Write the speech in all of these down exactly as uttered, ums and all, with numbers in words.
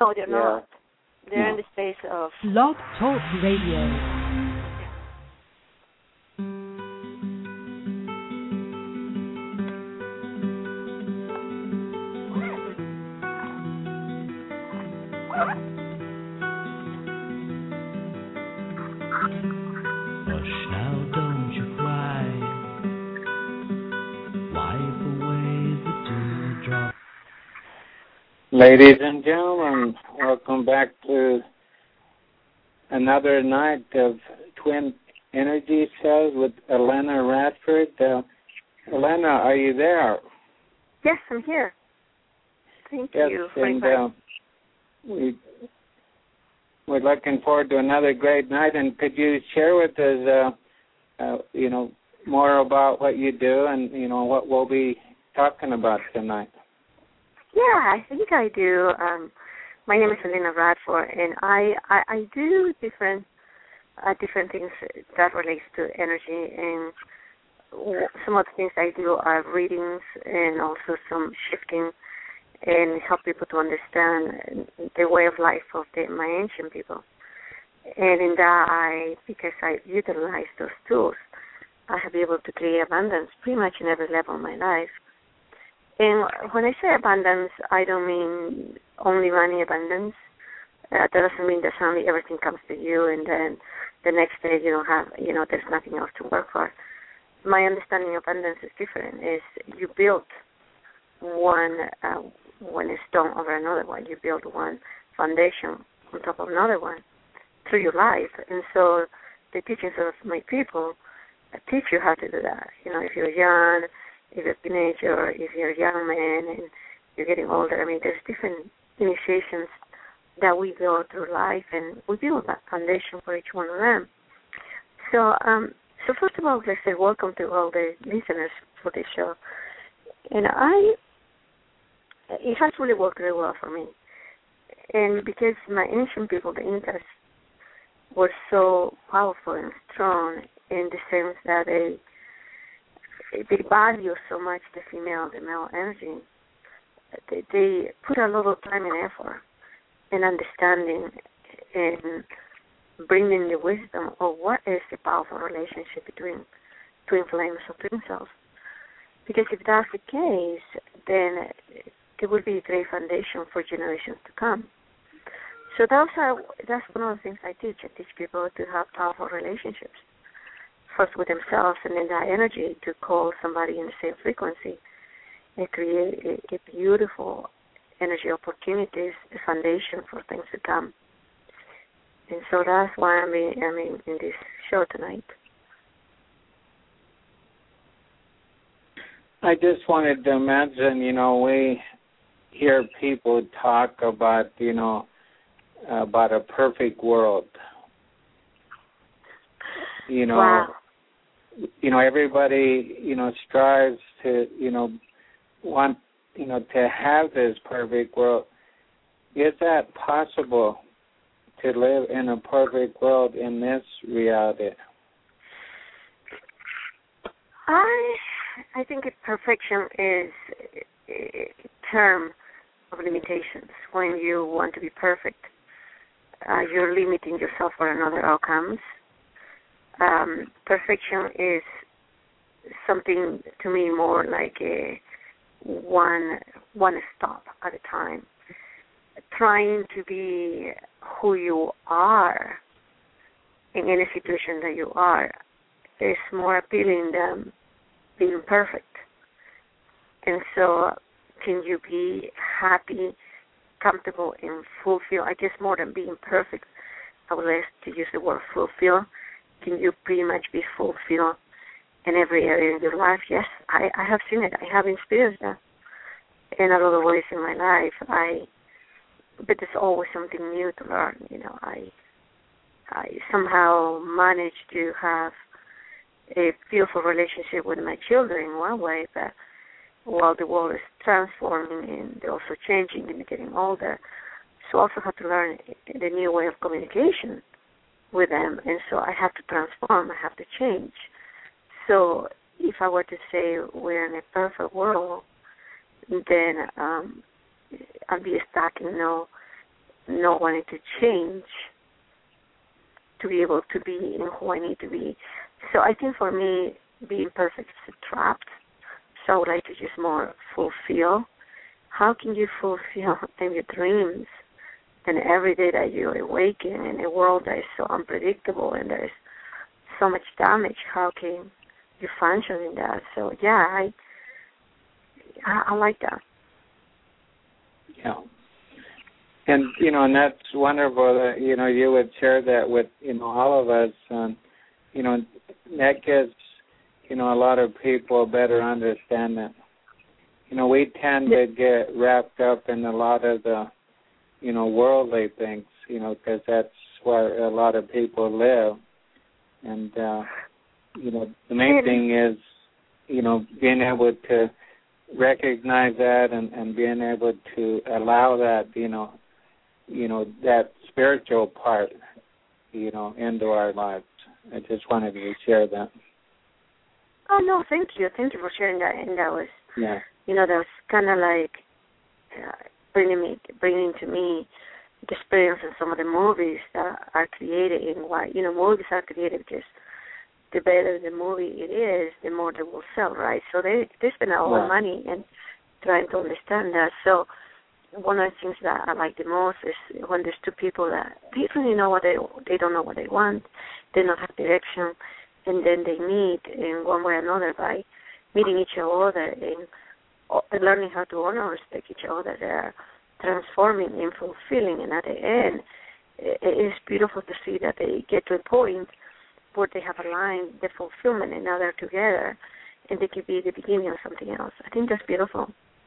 No, they're Yeah. not. They're No. in the space of Blog Talk Radio. Ladies and gentlemen, welcome back to another night of Twin Energy Cells with Elena Radford. Uh, Elena, are you there? Yes, I'm here. Thank yes, you for and inviting. uh, we, we're looking forward to another great night. And could you share with us, uh, uh, you know, more about what you do and, you know, what we'll be talking about tonight? Yeah, I think I do. Um, my name is Elena Radford, and I, I, I do different uh, different things that relates to energy. And w- some of the things I do are readings and also some shifting and help people to understand the way of life of the, my ancient people. And in that, I because I utilize those tools, I have been able to create abundance pretty much in every level of my life. And when I say abundance, I don't mean only money abundance. Uh, that doesn't mean that suddenly everything comes to you and then the next day you don't have, you know, there's nothing else to work for. My understanding of abundance is different. Is you build one uh, one stone over another one. You build one foundation on top of another one through your life. And so the teachings of my people uh, teach you how to do that. You know, if you're young, if you're a teenager, if you're a young man and you're getting older, I mean, there's different initiations that we go through life, and we build that foundation for each one of them. So, um, so first of all, let's say welcome to all the listeners for this show. And I, it has really worked really well for me. And because my ancient people, the Incas, were so powerful and strong in the sense that they They value so much the female, the male energy. They, they put a lot of time and effort in understanding and bringing the wisdom of what is the powerful relationship between twin flames or twin cells. Because if that's the case, then there will be a great foundation for generations to come. So those are, that's one of the things I teach. I teach people to have powerful relationships. First with themselves, and then that energy to call somebody in the same frequency and create a, a beautiful energy opportunities, a foundation for things to come. And so that's why I'm in, I'm in, in this show tonight. I just wanted to imagine, you know, we hear people talk about, you know, about a perfect world. You know, wow. you know, everybody, you know, strives to, you know, want, you know, to have this perfect world. Is that possible to live in a perfect world in this reality? I I think perfection is a term of limitations. When you want to be perfect, uh, you're limiting yourself for another outcomes. Um, perfection is something to me more like a one one stop at a time. Trying to be who you are in any situation that you are is more appealing than being perfect. And so can you be happy, comfortable, and fulfilled? I guess more than being perfect, I would like to use the word fulfill. Can you pretty much be fulfilled in every area of your life? Yes, I, I have seen it. I have experienced that in a lot of ways in my life. I, but there's always something new to learn. You know, I, I somehow managed to have a beautiful relationship with my children in one way, but while the world is transforming and they're also changing and getting older, so I also have to learn the new way of communication with them, and so I have to transform, I have to change. So if I were to say we're in a perfect world, then um, I'd be stuck in no not wanting to change to be able to be in who I need to be. So I think for me, being perfect is a trap. So I would like to just more fulfill. How can you fulfill in your dreams and every day that you awaken in a world that is so unpredictable and there's so much damage? How can you function in that? So yeah, I I, I like that. Yeah. And, you know, and that's wonderful that, you know, you would share that with, you know, all of us. And, you know, that gives, you know, a lot of people a better understanding. You know, we tend to get wrapped up in a lot of the, you know, worldly things, you know, because that's where a lot of people live. And, uh, you know, the main thing is, you know, being able to recognize that and, and being able to allow that, you know, you know, that spiritual part, you know, into our lives. I just wanted to share that. Oh, no, thank you. Thank you for sharing that. And that was, yeah. you know, that was kind of like uh, bringing me, bringing to me the experience of some of the movies that are created and why, you know, movies are created because the better the movie it is, the more they will sell, right? So they, they spend a lot yeah. of money and trying to understand that. So one of the things that I like the most is when there's two people that they really know what they they don't know what they want, they don't have direction, and then they meet in one way or another by meeting each other and learning how to honor and respect each other. They're transforming and fulfilling, and at the end, it is beautiful to see that they get to a point where they have aligned the fulfillment and now they're together, and they could be the beginning of something else. I think that's beautiful.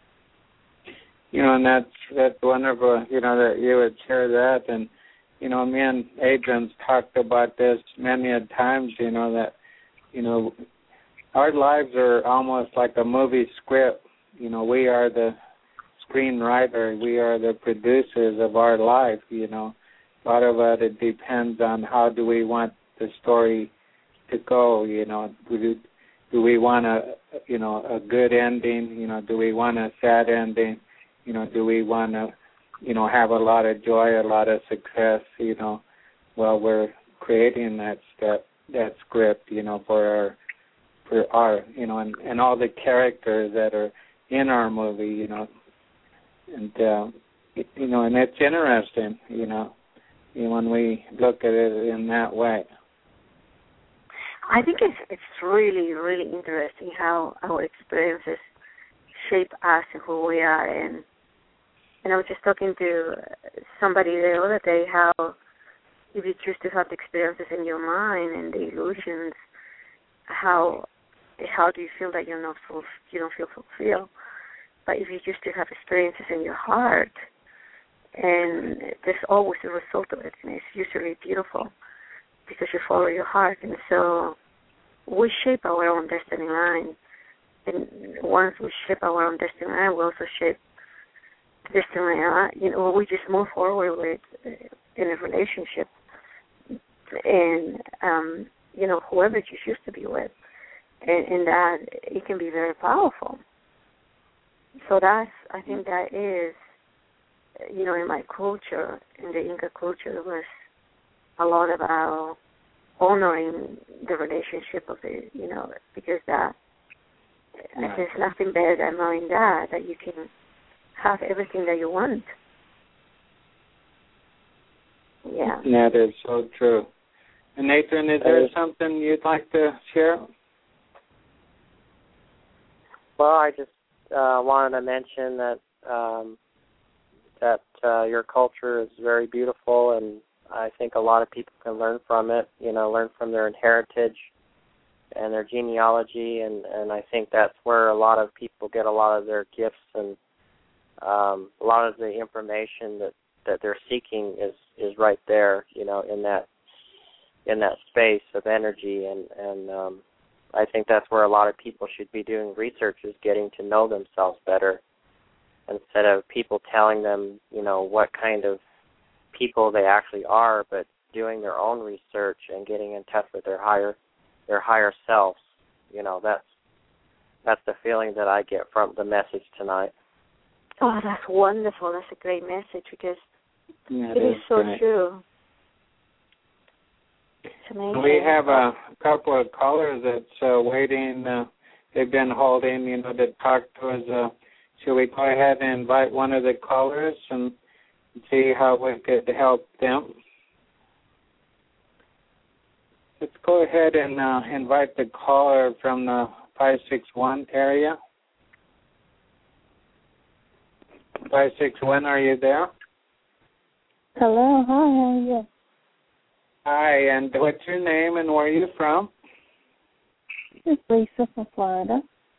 You know, and that's, that's wonderful, you know, that you would share that. And, you know, me and Adrian's talked about this many a times, you know, that, you know, our lives are almost like a movie script. You know, we are the screenwriter. We are the producers of our life, you know. A lot of it, it depends on how do we want the story to go, you know. Do, do we want a, you know, a good ending? You know, do we want a sad ending? You know, do we want to, you know, have a lot of joy, a lot of success, you know, while we're creating that that, that script, you know, for our, for our, you know, and, and all the characters that are in our movie, you know, and, uh, you know, and it's interesting, you know, when we look at it in that way. I think it's it's really, really interesting how our experiences shape us and who we are. And and I was just talking to somebody the other day how if you choose to have the experiences in your mind and the illusions, how how do you feel that you're not full, you don't feel fulfilled? But if you choose to have experiences in your heart, and there's always a result of it, and it's usually beautiful because you follow your heart. And so we shape our own destiny line. And once we shape our own destiny line, we also shape the destiny line. You know, we just move forward with uh, in a relationship, and um, you know, whoever you choose to be with, and, and that it can be very powerful. So that's, I think that is, you know, in my culture, in the Inca culture, it was a lot about honoring the relationship of the, you know, because that, right. There's nothing better than knowing that, that you can have everything that you want. Yeah. That is so true. And Nathan, is there something you'd like to share? Well, I just uh, wanted to mention that um, that uh, your culture is very beautiful, and I think a lot of people can learn from it, you know, learn from their heritage and their genealogy, and, and I think that's where a lot of people get a lot of their gifts and um, a lot of the information that, that they're seeking is, is right there, you know, in that in that space of energy, and, and um, I think that's where a lot of people should be doing research, is getting to know themselves better instead of people telling them, you know, what kind of people they actually are, but doing their own research and getting in touch with their higher their higher selves. You know, that's that's the feeling that I get from the message tonight. Oh, that's wonderful. That's a great message, because Yeah, it is so great. true. It's amazing. We have a couple of callers that's uh, waiting. Uh, they've been holding, you know, to talk to us. Uh, should we go ahead and invite one of the callers and see how we could help them? Let's go ahead and uh, invite the caller from the five six one area. five six one, are you there? Hello, hi, how are you? Hi, and what's your name and where are you from? It's Lisa from Florida.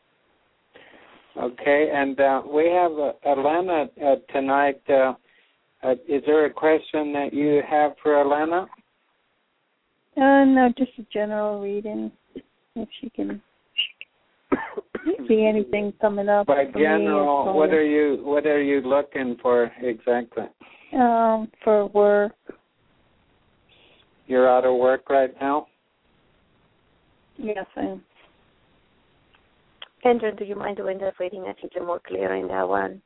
Okay, and uh, we have uh, Atlanta uh, tonight. Uh, uh, is there a question that you have for Atlanta? Uh, no, just a general reading, if she can see anything coming up. By for general, me, what are you what are you looking for exactly? Um, for work. You're out of work right now? Yes, I am. Andrew, do you mind doing that reading? I think you're more clear in that one.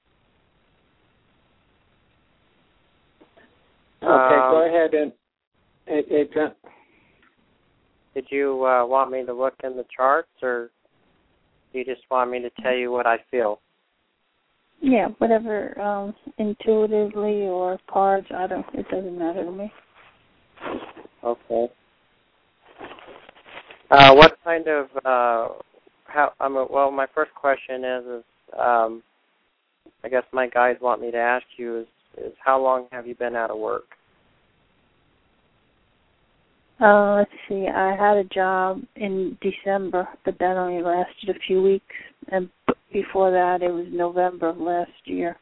Okay, Um, go ahead and it, it, uh, Did you uh, want me to look in the charts, or do you just want me to tell you what I feel? Yeah, whatever, um, intuitively or cards, I don't, it doesn't matter to me. Okay. Uh, what kind of, uh, how, I'm a, well, my first question is, is um, I guess my guides want me to ask you is, is how long have you been out of work? Uh, let's see, I had a job in December, but that only lasted a few weeks, and before that it was November of last year,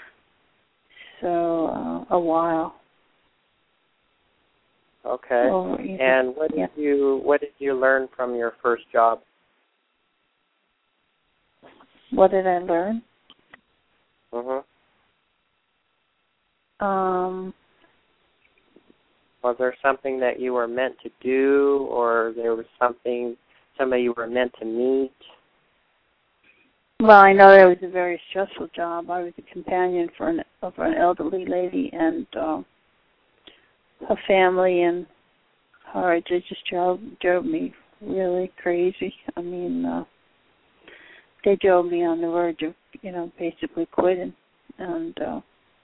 so uh, a while. Okay. Over, you know, and what did yeah. you what did you learn from your first job? What did I learn? Mhm. Um, Was there something that you were meant to do, or there was something somebody you were meant to meet? well, I know that was a very stressful job. I was a companion for an for an elderly lady and uh, her family, and her it just drove drove me really crazy. I mean, uh, they drove me on the verge of, you know, basically quitting, and uh,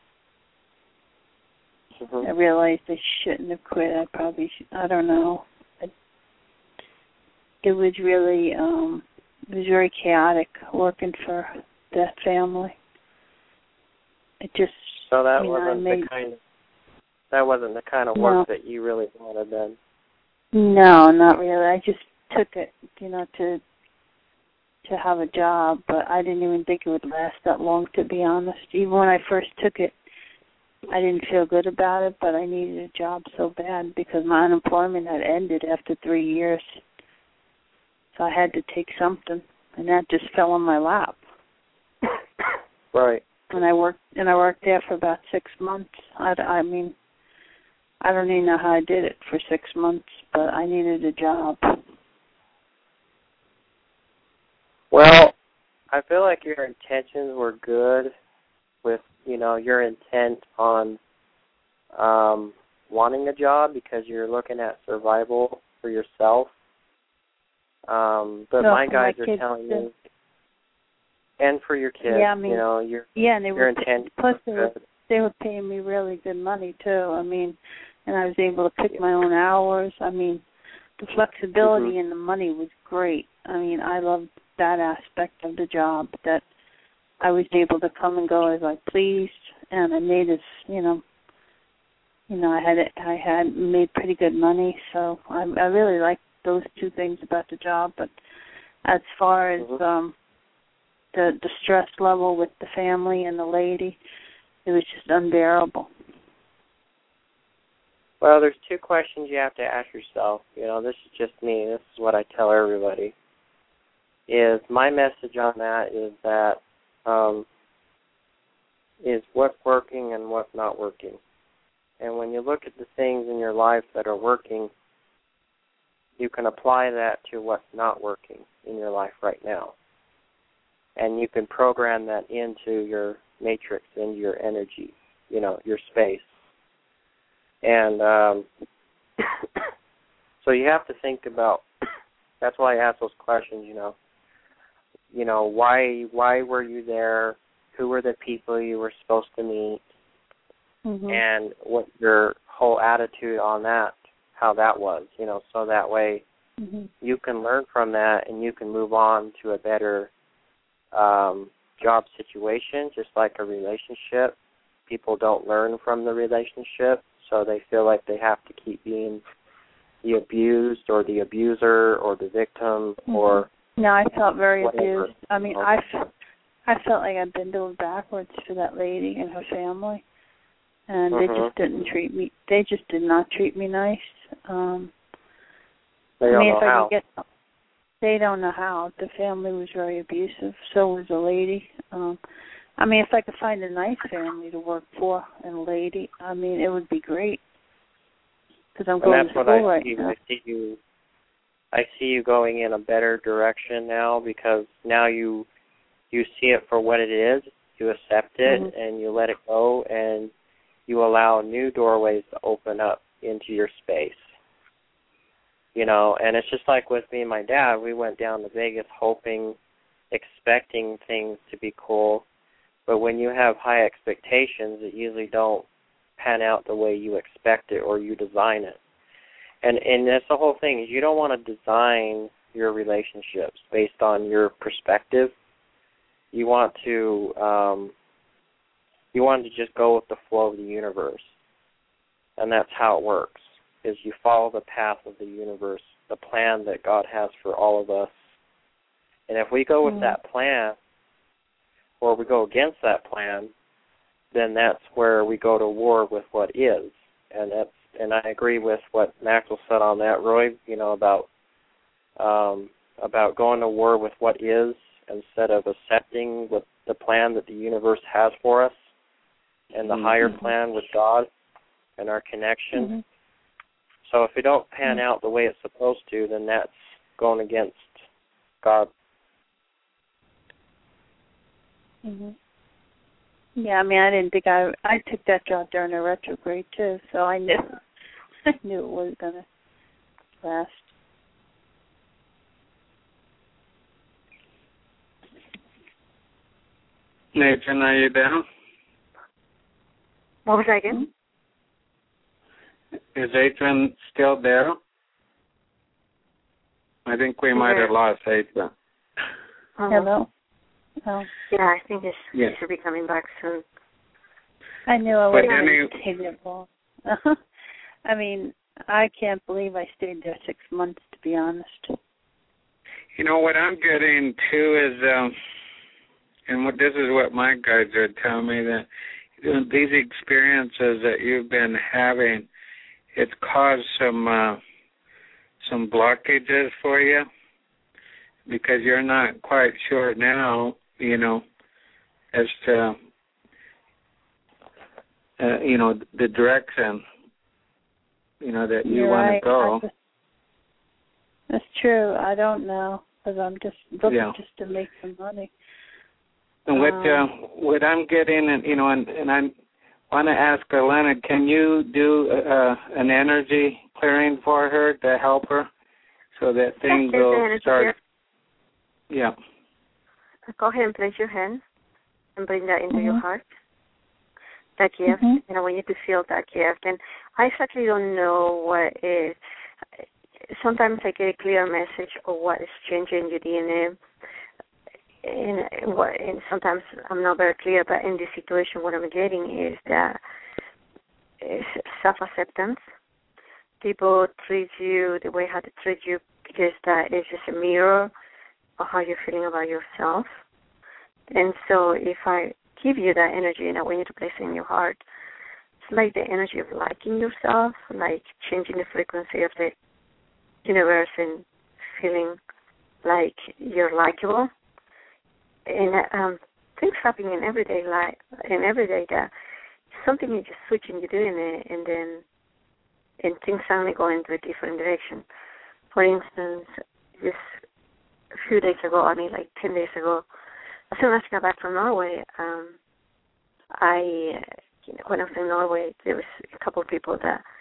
Mm-hmm. I realized I shouldn't have quit. I probably should, I don't know. I, it was really um, it was very chaotic working for that family. It just So that you know, wasn't made, the kind of that wasn't the kind of no. work that you really wanted then. No, not really. I just took it, you know, to to have a job, but I didn't even think it would last that long, to be honest. Even when I first took it, I didn't feel good about it, but I needed a job so bad because my unemployment had ended after three years. So I had to take something, and that just fell on my lap. Right. And I worked, and I worked there for about six months. I, I mean, I don't even know how I did it for six months, but I needed a job. Well, I feel like your intentions were good with, you know, your intent on um, wanting a job because you're looking at survival for yourself. Um, but No, my for guys my are kids telling too. me, and for your kids, Yeah, I mean, you know, your yeah, and they your were intent plus was they were good. they were paying me really good money too. I mean, and I was able to pick my own hours. I mean, the flexibility Mm-hmm. and the money was great. I mean, I loved that aspect of the job, that I was able to come and go as I pleased, and I made this, you know, you know, I had I had made pretty good money, so I, I really liked those two things about the job. But as far as Mm-hmm. um, the the stress level with the family and the lady, it was just unbearable. Well, there's two questions you have to ask yourself. You know, this is just me. This is what I tell everybody. Is my message on that is that um, is what's working and what's not working. And when you look at the things in your life that are working, you can apply that to what's not working in your life right now. And you can program that into your matrix, into your energy, you know, your space. And um, so you have to think about, that's why I ask those questions, you know. You know, why why were you there? Who were the people you were supposed to meet? Mm-hmm. And what your whole attitude on that, how that was, you know, so that way mm-hmm. you can learn from that and you can move on to a better um, job situation, just like a relationship. People don't learn from the relationship, so they feel like they have to keep being the abused or the abuser or the victim mm-hmm. or No, I felt very whatever. abused. I mean, I, I felt like I'd been doing backwards for that lady and her family. And mm-hmm. they just didn't treat me. They just did not treat me nice. Um, they I don't mean, know if I how. could get, they don't know how. The family was very abusive. So was the lady. Um, I mean, if I could find a nice family to work for and a lady, I mean, it would be great. Because I'm going and that's to school what I right see. now. I see you. I see you going in a better direction now because now you you see it for what it is. You accept it mm-hmm. and you let it go and you allow new doorways to open up into your space. You know, and it's just like with me and my dad, we went down to Vegas hoping, expecting things to be cool, but when you have high expectations, it usually don't pan out the way you expect it or you design it. And and that's the whole thing, is you don't want to design your relationships based on your perspective. You want to um, you want to just go with the flow of the universe. And that's how it works, is you follow the path of the universe, the plan that God has for all of us. And if we go with mm-hmm. that plan, or we go against that plan, then that's where we go to war with what is. And that's and I agree with what Maxwell said on that, Roy, you know, about um, about going to war with what is instead of accepting what the plan that the universe has for us and the mm-hmm. higher plan with God and our connection. Mm-hmm. So if we don't pan mm-hmm. out the way it's supposed to, then that's going against God. Mm-hmm. Yeah, I mean, I didn't think I I took that job during a retrograde too, so I knew I knew it was gonna last. Nathan, are you there? What was that again? Is Adrian still there? I think we might have lost Adrian. Uh-huh. Hello. Oh. Yeah, I think he yeah. should be coming back soon. I knew I but wasn't staying there long. I mean, I can't believe I stayed there six months, to be honest. You know, what I'm getting, too, is, um, and what this is what my guides are telling me, that you know, these experiences that you've been having, it's caused some uh, some blockages for you, because you're not quite sure now, you know, as to, uh, you know, the direction, you know, that you You're want right. to go. Just, that's true. I don't know, because I'm just looking yeah. just to make some money. And what, um, uh, what I'm getting, and you know, and, and I want to ask her, Leonard, can you do uh, an energy clearing for her to help her so that things yes, will start... Here. Yeah. Go ahead and place your hand and bring that into mm-hmm. your heart. That gift, mm-hmm. and I want you to feel that gift. And I exactly don't know what is. Sometimes I get a clear message of what is changing your D N A, and what, and sometimes I'm not very clear. But in this situation, what I'm getting is that is self-acceptance. People treat you the way how they treat you because that is just a mirror of how you're feeling about yourself. And so if I give you that energy and I want you to place it in your heart, it's like the energy of liking yourself, like changing the frequency of the universe and feeling like you're likable. And um, things happen in everyday life, in everyday that something you just switch and you're doing it, and then and things suddenly go into a different direction. For instance, just a few days ago, I mean like ten days ago, as soon as I got back from Norway, um, I, you know, when I was in Norway, there was a couple of people that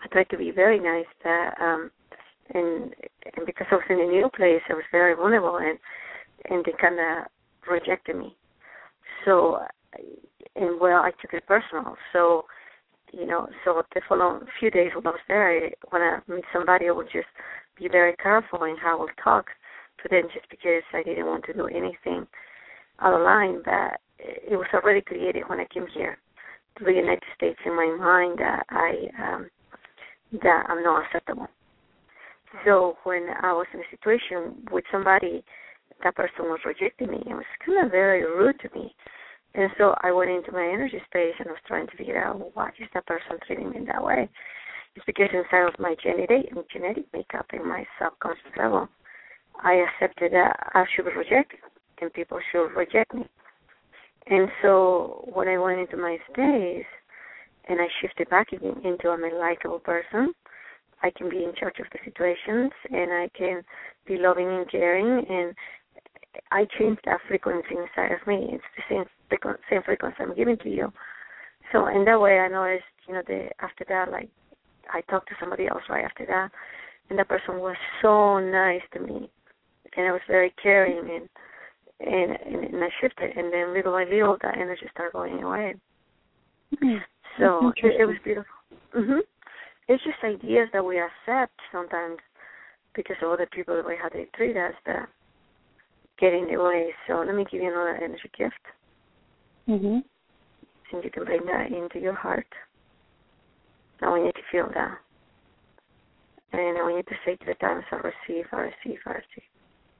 I tried to be very nice, but um, and and because I was in a new place, I was very vulnerable, and and they kind of rejected me. So, and well, I took it personal. So, you know, so the following few days when I was there, I, when I meet somebody, I would just be very careful in how I would talk to them, just because I didn't want to do anything out of line. But it was already created when I came here to the United States in my mind that I um, that I'm not acceptable. So when I was in a situation with somebody, that person was rejecting me. It was kind of very rude to me. And so I went into my energy space and I was trying to figure out, well, why is that person treating me that way? It's because inside of my genetic, genetic makeup and my subconscious level, I accepted that I should be rejected and people should reject me. And so when I went into my space and I shifted back again into I'm a likable person, I can be in charge of the situations and I can be loving and caring, and I changed that frequency inside of me. It's the same frequency, same frequency I'm giving to you. So in that way, I noticed, you know, the after that, like I talked to somebody else right after that, and that person was so nice to me, and I was very caring, and and and, and I shifted, and then little by little, that energy started going away. Mm-hmm. So it, it was beautiful. Mm-hmm. It's just ideas that we accept sometimes because of other people, the way how they treat us, that get in the way. So let me give you another energy gift. Mm-hmm. And you can bring that into your heart. I want you to feel that. And I want you to say to the times, I receive, I receive, I receive.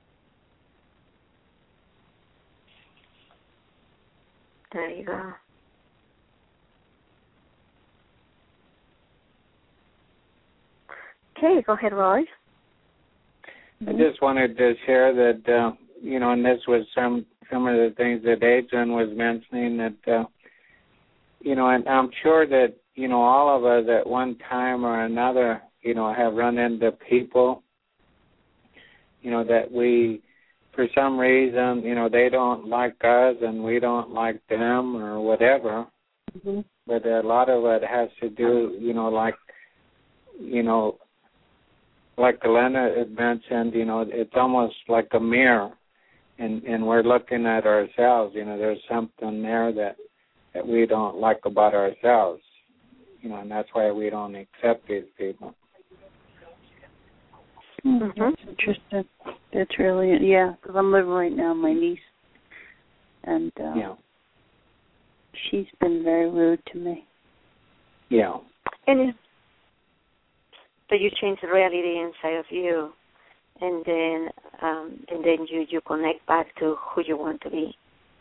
There you go. Okay, go ahead, Roy. I just wanted to share that, uh, you know, and this was some some of the things that Adrian was mentioning, that, uh, you know, and I'm sure that, you know, all of us at one time or another, you know, have run into people, you know, that we, for some reason, you know, they don't like us and we don't like them or whatever. Mm-hmm. But a lot of it has to do, you know, like, you know, like Elena had mentioned, you know, it's almost like a mirror, and, and we're looking at ourselves. You know, there's something there that, that we don't like about ourselves, you know, and that's why we don't accept these people. Mm-hmm. That's interesting. That's really, yeah, because I'm living right now with my niece, and uh, yeah. she's been very rude to me. Yeah. And but you change the reality inside of you, and then um, and then you, you connect back to who you want to be.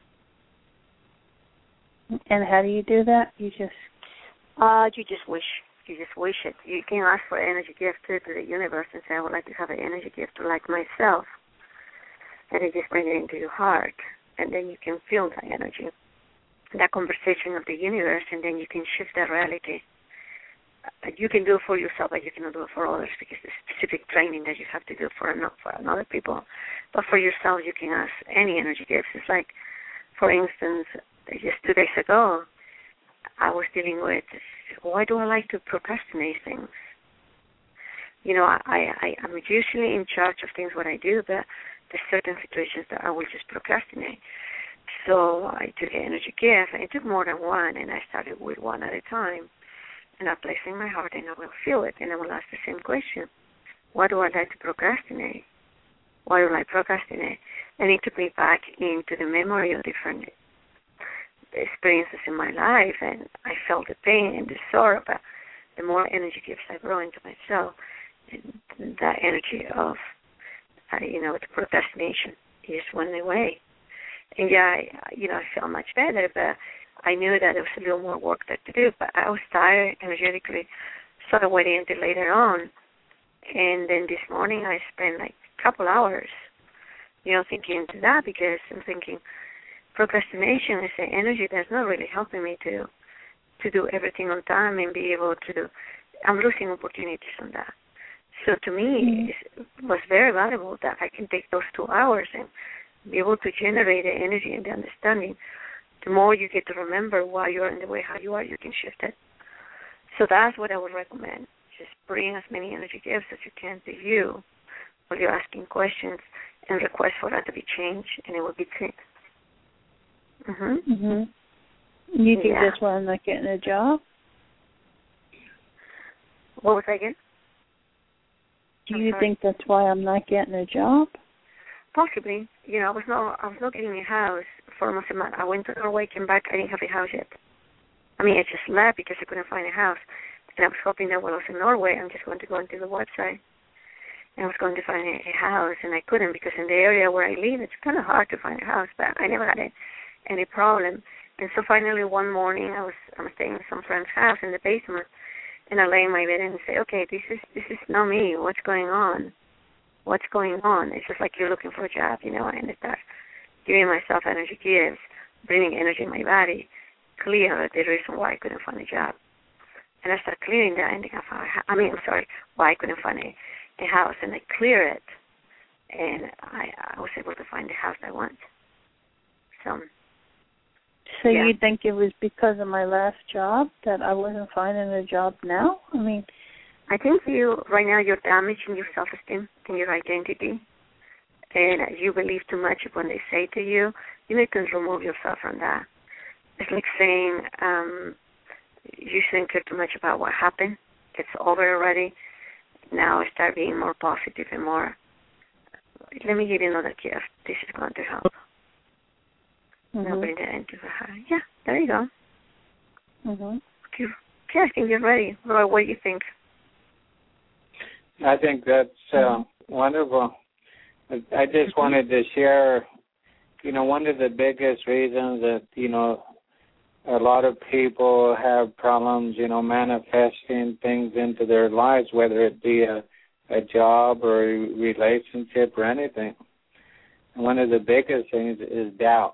And how do you do that? You just uh, you just wish. You just wish it. You can ask for an energy gift to the universe and say, I would like to have an energy gift like myself, and then just bring it into your heart, and then you can feel that energy, that conversation of the universe, and then you can shift that reality. You can do it for yourself, but you cannot do it for others because it's specific training that you have to do for another, for another people. But for yourself, you can ask any energy gifts. It's like, for instance, just two days ago, I was dealing with, why do I like to procrastinate things? You know, I, I, I'm usually in charge of things, what I do, but there's certain situations that I will just procrastinate. So I took an energy gift, and it took more than one, and I started with one at a time. And I place it in my heart, and I will feel it, and I will ask the same question. Why do I like to procrastinate? Why do I procrastinate? And it took me back into the memory of different experiences in my life, and I felt the pain and the sorrow, but the more energy gifts I brought into myself, and that energy of, uh, you know, the procrastination just went away. And yeah, I, you know, I felt much better, but I knew that there was a little more work that to do, but I was tired energetically, so I waited until later on. And then this morning I spent like a couple hours, you know, thinking into that, because I'm thinking procrastination is an energy that's not really helping me to to do everything on time and be able to do. I'm losing opportunities on that. So to me, mm-hmm. it was very valuable that I can take those two hours and be able to generate the energy and the understanding. The more you get to remember why you're in the way how you are, you can shift it. So that's what I would recommend. just bring as many energy gifts as you can to you while you're asking questions and request for that to be changed, and it will be changed. Mm-hmm. Mm-hmm. You think yeah. that's why I'm not getting a job? What was that again? Do I'm you sorry. think that's why I'm not getting a job? Possibly. You know, I was not I was not getting a house for almost a month. I went to Norway, came back, I didn't have a house yet. I mean, I just left because I couldn't find a house. And I was hoping that while I was in Norway, I'm just going to go into the website. And I was going to find a, a house, and I couldn't because in the area where I live, it's kind of hard to find a house, but I never had a, any problem. And so finally one morning, I was I'm staying in some friend's house in the basement, and I lay in my bed and say, okay, this is this is not me. What's going on? What's going on? It's just like you're looking for a job, you know, and I start giving myself energy gifts, bringing energy in my body, clear the reason why I couldn't find a job. And I start clearing that, and I found, I mean, I'm sorry, why I couldn't find a, a house, and I clear it, and I, I was able to find the house I want. So, so yeah. you think it was because of my last job that I wasn't finding a job now? I mean, I think you right now you're damaging your self-esteem and your identity, and you believe too much when they say to you. You need to remove yourself from that. It's like saying um, you shouldn't care too much about what happened. It's over already. Now start being more positive and more. Let me give you another gift. This is going to help. mm-hmm. Now bring that into the heart. Yeah, there you go. Mm-hmm. You, yeah, I think you're ready. Well, what do you think? I think that's uh, wonderful. I just wanted to share, you know, one of the biggest reasons that, you know, a lot of people have problems, you know, manifesting things into their lives, whether it be a, a job or a relationship or anything. And one of the biggest things is doubt.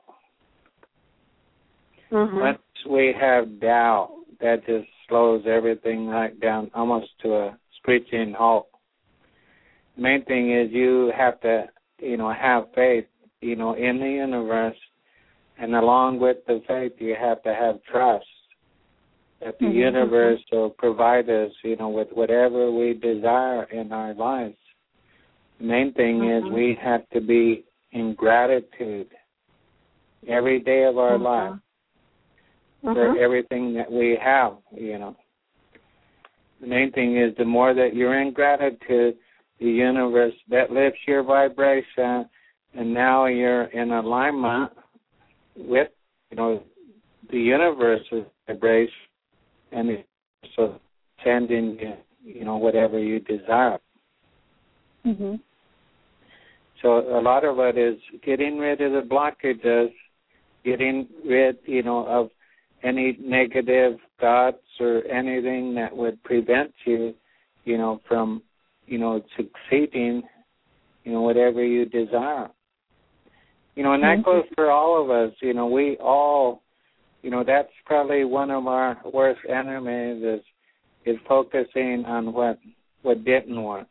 Mm-hmm. Once we have doubt, that just slows everything right down almost to a screeching halt. The main thing is you have to, you know, have faith, you know, in the universe, and along with the faith, you have to have trust that the mm-hmm. universe will provide us, you know, with whatever we desire in our lives. The main thing mm-hmm. is we have to be in gratitude every day of our mm-hmm. life mm-hmm. for everything that we have, you know. The main thing is the more that you're in gratitude, the universe, that lifts your vibration, and now you're in alignment with, you know, the universe's vibration, and it's so sending you, you know, whatever you desire. Mm-hmm. So a lot of it is getting rid of the blockages, getting rid, you know, of any negative thoughts or anything that would prevent you, you know, from, you know, succeeding, you know, whatever you desire. You know, and that goes for all of us. You know, we all, you know, that's probably one of our worst enemies is is focusing on what what didn't work.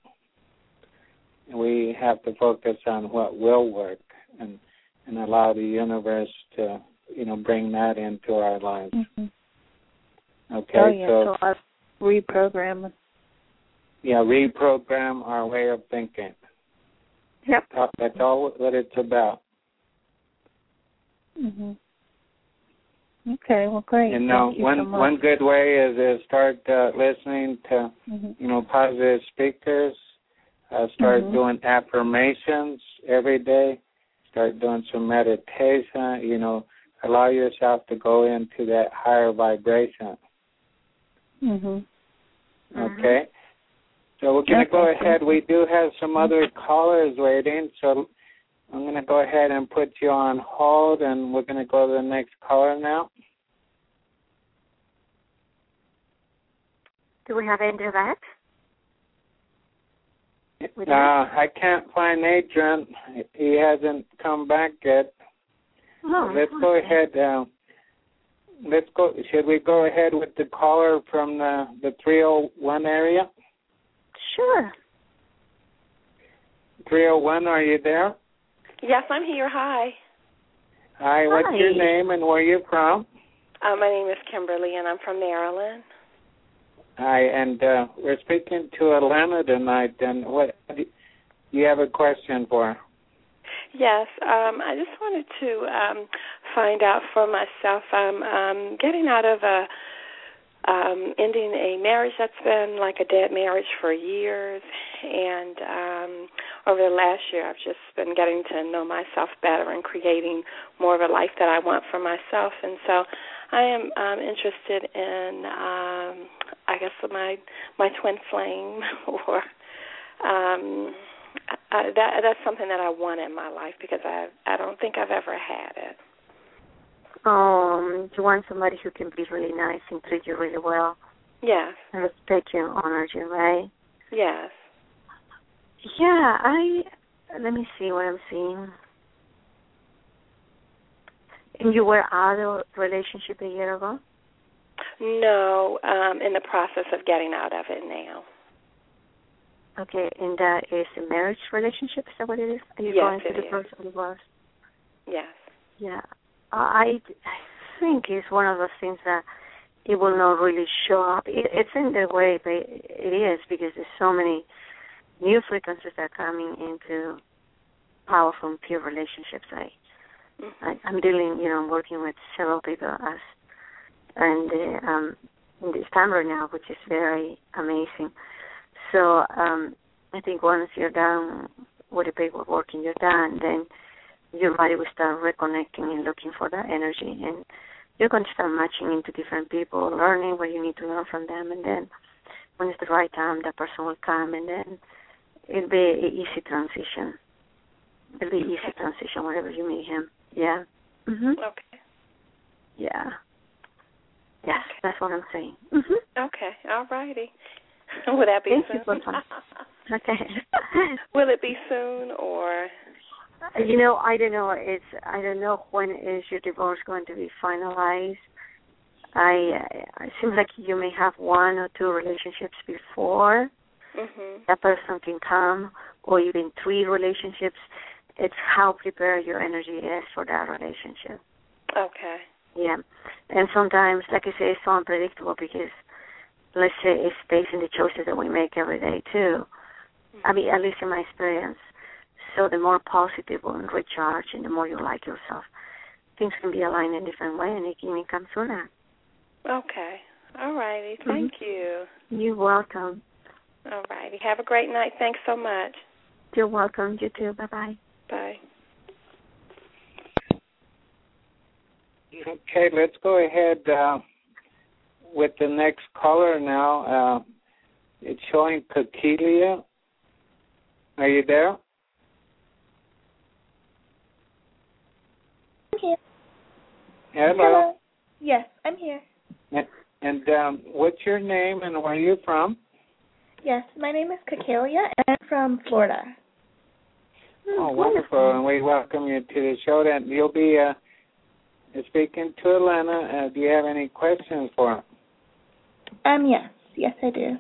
We have to focus on what will work and and allow the universe to, you know, bring that into our lives. Mm-hmm. Okay, oh, yeah, so, so I reprogram. Yeah, reprogram our way of thinking. Yep. That's all what it's about. Mm-hmm. Okay, well, great. And now, one so one good way is to start uh, listening to, mm-hmm. you know, positive speakers. Uh, start mm-hmm. doing affirmations every day. Start doing some meditation. You know, allow yourself to go into that higher vibration. Mm-hmm. Okay. So we're going to go ahead. We do have some other callers waiting, so I'm going to go ahead and put you on hold, and we're going to go to the next caller now. Do we have Andrew back? Uh, I can't find Adrian. He hasn't come back yet. Oh, let's okay. go ahead. Uh, let's go. Should we go ahead with the caller from the, the three oh one area? Sure. three oh one, are you there? Yes, I'm here. Hi. Hi, what's Hi. your name and where are you from? Uh, my name is Kimberly, and I'm from Maryland. Hi, and uh, we're speaking to Elena tonight. And what do you have a question for? Yes, um, I just wanted to um, find out for myself. I'm um, getting out of a um, ending a marriage that's been like a dead marriage for years, and um, over the last year, I've just been getting to know myself better and creating more of a life that I want for myself. And so, I am um, interested in, um, I guess, my my twin flame, or um, I, that that's something that I want in my life because I I don't think I've ever had it. Um, you want somebody who can be really nice and treat you really well. Yes. And respect you and honor you, right? Yes. Yeah, I, let me see what I'm seeing. And you were out of a relationship a year ago? No, um, in the process of getting out of it now. Okay, and that is a marriage relationship, is that what it is? Are you yes, going through it the is. process of divorce? Yes. Yeah. I, I think it's one of those things that it will not really show up. It, it's in the way, but it is because there's so many new frequencies that are coming into powerful and pure relationships. I, mm-hmm. I, I'm dealing, you know, I'm working with several people as, and uh, um, in this time right now, which is very amazing. So um, I think once you're done with the paperwork and you're done, then your body will start reconnecting and looking for that energy, and you're going to start matching into different people, learning what you need to learn from them, and then when it's the right time, that person will come, and then it'll be an easy transition. It'll be an easy transition whenever you meet him. Yeah. Mhm. Okay. Yeah. Yes, okay. That's what I'm saying. Mhm. Okay. All righty. Will that be Thank soon? You for fun. Okay. Will it be soon or? You know, I don't know. It's I don't know when is your divorce going to be finalized. I uh, it seems like you may have one or two relationships before mm-hmm. that person can come, or even three relationships. It's how prepared your energy is for that relationship. Okay. Yeah, and sometimes, like I say, it's so unpredictable because, let's say, it's based on the choices that we make every day too. Mm-hmm. I mean, at least in my experience. So the more positive and recharge and the more you like yourself, things can be aligned in a different way and it can come sooner. Okay. All righty. Thank mm-hmm. you. You're welcome. All righty. Have a great night. Thanks so much. You're welcome. You too. Bye-bye. Bye. Okay, let's go ahead uh, with the next caller now. Uh, it's showing Kakelia. Are you there? Here. Hello. Hello. Yes, I'm here. And, and um, what's your name and where are you from? Yes, my name is Kakelia, and I'm from Florida. Oh, wonderful. And we welcome you to the show. Then you'll be uh, speaking to Elena. Uh, do you have any questions for her? Um, yes. Yes, I do.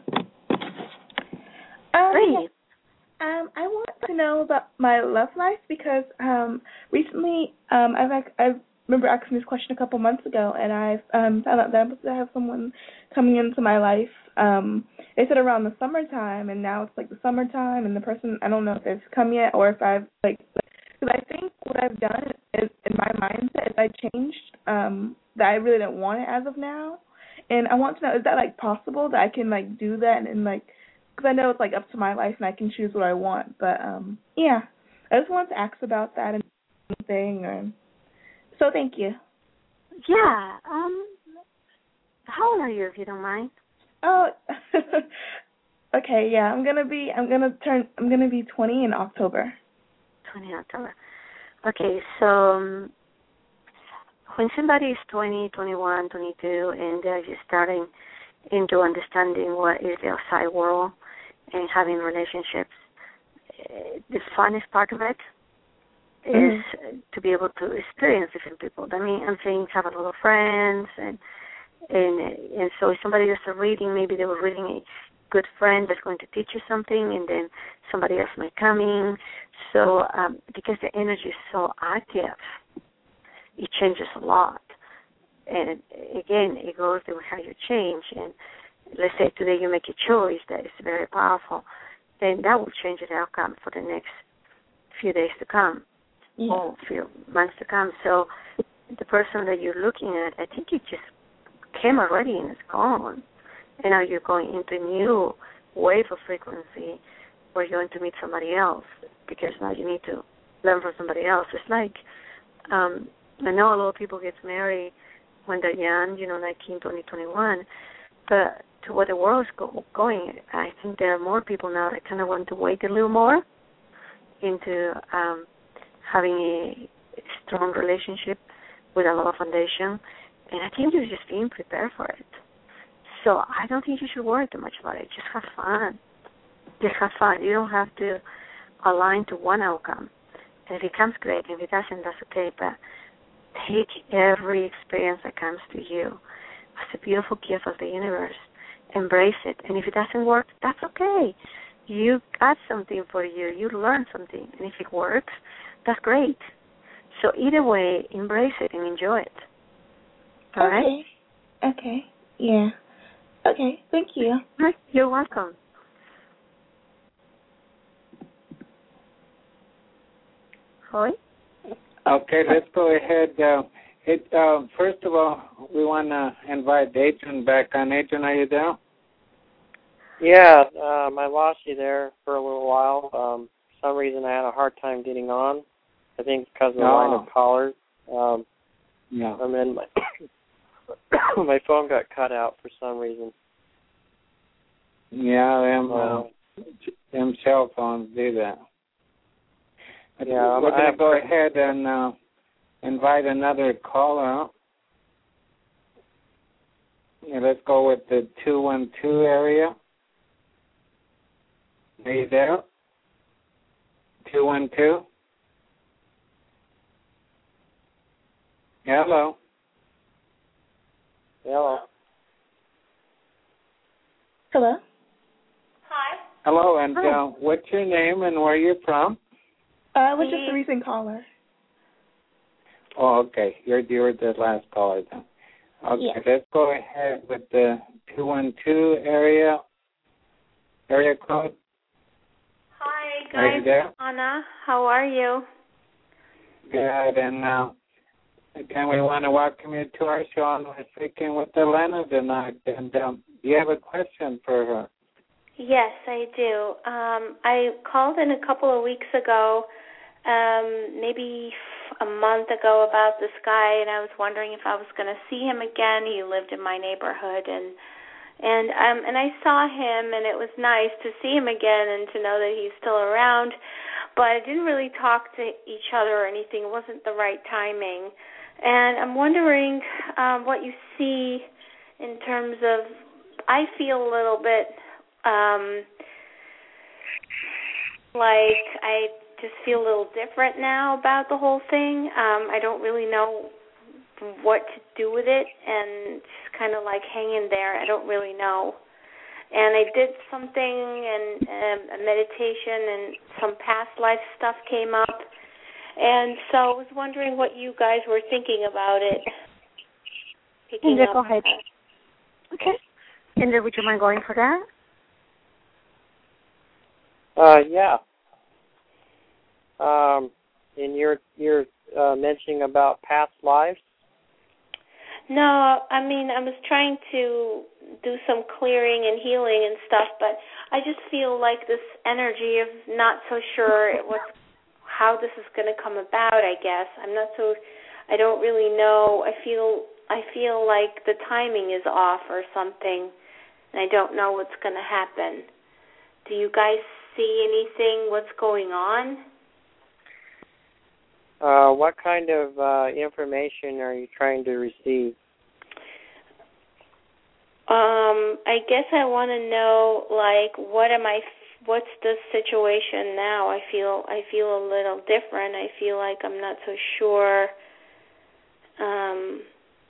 Um, Great. Um, I want to know about my love life because um, recently um, I've I remember asking this question a couple months ago, and I've um, found out that I'm supposed to have someone coming into my life. Um, they said around the summertime, and now it's like the summertime, and the person, I don't know if they've come yet or if I've like, because I think what I've done is in my mindset is I changed um, that I really don't want it as of now, and I want to know, is that like possible that I can like do that and, and like. Because I know it's like up to my life and I can choose what I want, but um, yeah, I just wanted to ask about that and thing. Or so, thank you. Yeah. Um, how old are you, if you don't mind? Oh, okay. Yeah, I'm gonna be. I'm gonna turn. I'm gonna be twenty in October. Twenty October. Okay, so um, when somebody is twenty, twenty-one, twenty-two, and they're just starting into understanding what is the outside world and having relationships, the funnest part of it is mm-hmm. to be able to experience different people. I mean, I'm saying have a lot of friends, and and and so if somebody does a reading, maybe they were reading a good friend that's going to teach you something, and then somebody else might come in. So um, because the energy is so active, it changes a lot. And again, it goes with how you change. And let's say today you make a choice that is very powerful, then that will change the outcome for the next few days to come, yeah. or few months to come. So the person that you're looking at, I think it just came already and it's gone. And now you're going into a new wave of frequency where you're going to meet somebody else, because now you need to learn from somebody else. It's like, um, I know a lot of people get married when they're young, you know, nineteen, twenty, twenty-one, but to where the world is go- going, I think there are more people now that kind of want to wait a little more into um, having a strong relationship with a lot of foundation, and I think you're just being prepared for it. So I don't think you should worry too much about it. Just have fun. Just have fun. You don't have to align to one outcome. And if it comes, great. If it doesn't, that's okay. But take every experience that comes to you as a beautiful gift of the universe. Embrace it. And if it doesn't work, that's okay. You got something for you. You learned something. And if it works, that's great. So either way, embrace it and enjoy it. All okay. right? Okay. Yeah. Okay. Thank you. You're welcome. Hoy? Okay, let's go ahead. Uh, it, uh, first of all, we want to invite Adrian back on. Adrian, are you there? Yeah, um, I lost you there for a little while. Um, for some reason, I had a hard time getting on. I think it's because of the oh. line of callers. Um, yeah. And then my, my phone got cut out for some reason. Yeah, them, uh, uh, them cell phones do that. But yeah, we're going to go pre- ahead and uh, invite another caller. Yeah, let's go with the two one two area. Are you there? two one two? Hello. Hello. Hello. Hi. Hello, and Hi. uh, what's your name and where you're from? Uh, I was just a recent caller. Oh, okay. You're, you're the last caller then. Okay, Yeah. let's go ahead with the two one two area, area code. Hi, guys. Are you there? Anna, how are you? Good, and uh, again, we want to welcome you to our show, and we're speaking with Elena tonight. And um, do you have a question for her? Yes, I do. Um, I called in a couple of weeks ago, um, maybe a month ago, about this guy, and I was wondering if I was going to see him again. He lived in my neighborhood, and and um, and I saw him, and it was nice to see him again and to know that he's still around. But I didn't really talk to each other or anything. It wasn't the right timing. And I'm wondering um, what you see in terms of, I feel a little bit um, like I just feel a little different now about the whole thing. Um, I don't really know what to do with it, and just kind of like hanging there. I don't really know. And I did something, and um, a meditation, and some past life stuff came up. And so I was wondering what you guys were thinking about it. Picking Yeah, up. go ahead. Okay. And then would you mind going for that? Uh, yeah. Um, and you're you're uh, mentioning about past lives. No, I mean, I was trying to do some clearing and healing and stuff, but I just feel like this energy of not so sure what, how this is going to come about, I guess. I'm not so, I don't really know. I feel I feel like the timing is off or something, and I don't know what's going to happen. Do you guys see anything, what's going on? Uh, what kind of uh, information are you trying to receive? Um, I guess I want to know, like, what am I? What's the situation now? I feel I feel a little different. I feel like I'm not so sure. Um,